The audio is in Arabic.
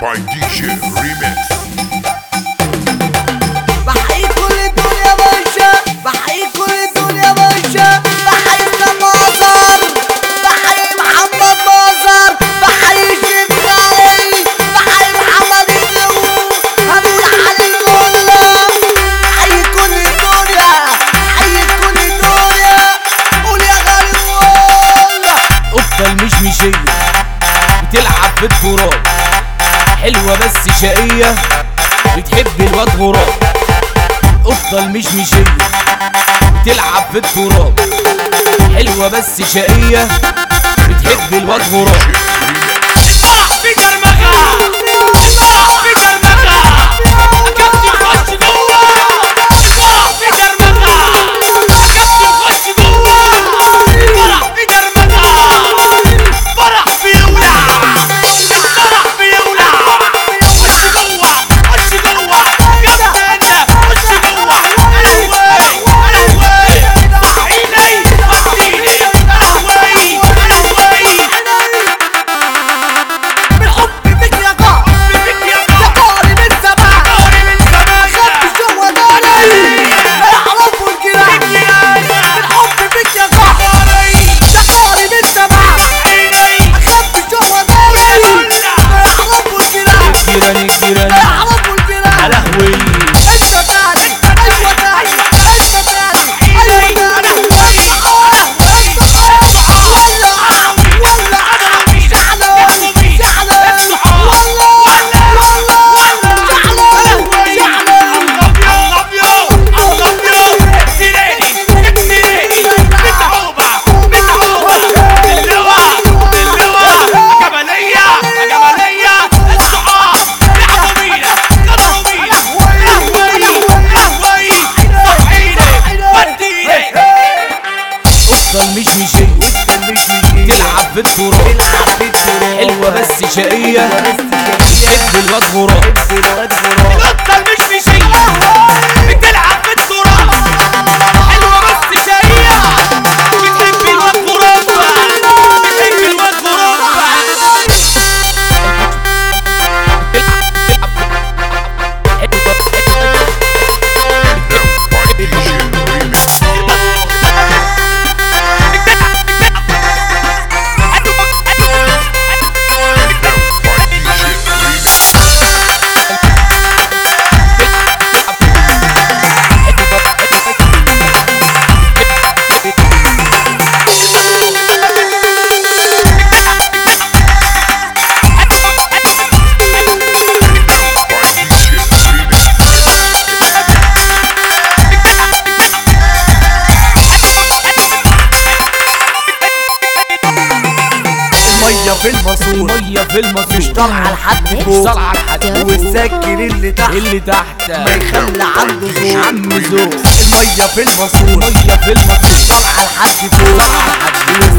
by DJ Remix. بحيي كل الدنيا باشا، بحيي كل الدنيا باشا، بحيي سمازر، بحيي محمد ناصر، بحيي الشيخ خالد، بحيي محمد الزهور، هنقول علي كلها. حيي كل الدنيا، حيي كل الدنيا، قول يا غالي. قطة المشمشية بتلعب في التراب، حلوة بس شقية بتحب الواد غراب. قطة المشمشية بتلعب في التراب، حلوة بس شقية بتحب الواد غراب. الفرح في جرمكة، الفرح في جرمكة، كابتن خش جوه. الفرح في جرمكة، كابتن خش جوه. الفرح في جرمكة، فرح بيولع، الفرح بيولع. خش جوه، خش جوه، كابتن خش جوه. انا هواي، انا هواي، صحيني وديني. انا هواي، انا هواي. بالحب بك يا قاع، يا قاري من زمان، خدت جوا داري اعرفوا الجيران. بالحب بك يا قاع، يا قاري من زمان، خدت جوا داري اعرفوا الجيران. الجيران الجيران اعرفوا الجيران. على هوي انت تاني، ايوه تاني، انت تاني، ايوه تاني. المشمشية تلعب في التراب، حلوة بس شقية بتحب الواد غراب. القطة المشمشية بتلعب في التراب، حلوة بس شقية بتحب الواد غراب، بتحب الواد غراب. By DJ Remix. By DJ Remix. By DJ Remix. المية في الماسورة، المية في الماسورة مش طالعة لحد مش فوق، طالعة لحد والسكر اللي تحت اللي تحت ما يخلي عنده ذوق. عم ذوق. المية في الماسورة، المية في الماسورة طالعة لحد فوق،